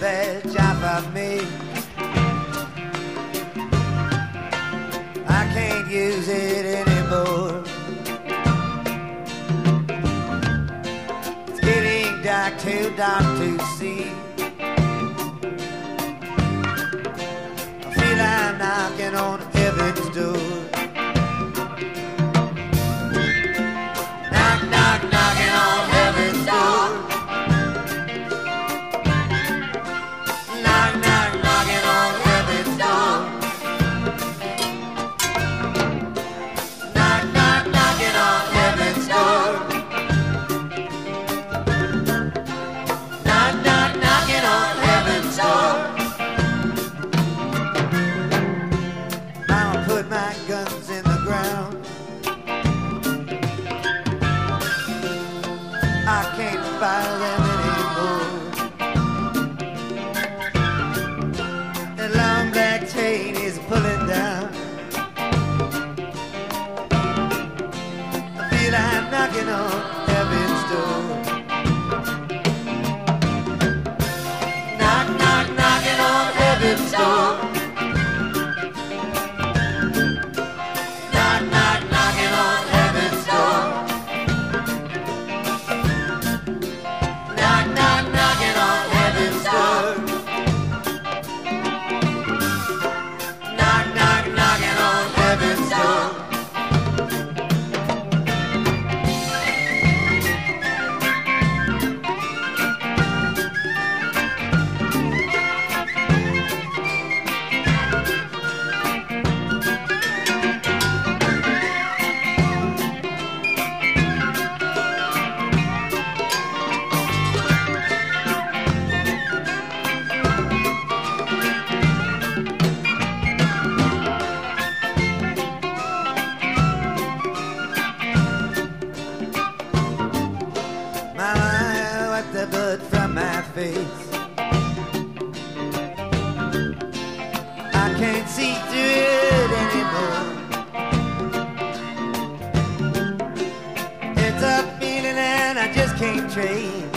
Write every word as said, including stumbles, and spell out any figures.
bad job for me. I can't use it anymore. It's getting dark, too dark to see. I feel I'm knocking on heaven's door. Knock, knock, knocking on heaven's door. Knock, knock, knocking on heaven's door. Knock, knock, knocking on heaven's door. Knock, knock, knocking on heaven's door. Now I put my guns in the ground. I can't fire them anymore. The long black chain is pulling down. I feel I'm knocking on heaven's door. Knock, knock, knocking on heaven's door. Knock, knock, knocking on heaven's door. Knock, knock, knocking on heaven's door. Knock, knock, knocking on heaven's door. Mama, wipe the blood from my face. I can't see through it anymore. It's a feeling and I just can't trace.